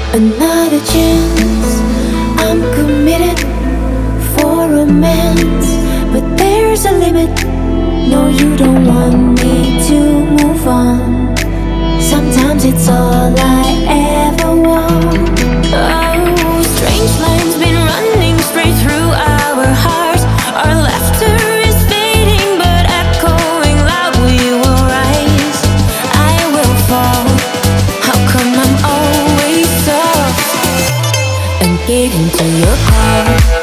Another chance, I'm committed for romance, but there's a limit. No, you don't want me to move on. Sometimes it's all I ever want. Oh, strange lines been running straight through our hearts. Our laughter is fading but echoing loud. We will rise, I will fall. How come I'm always soft and gave into your call?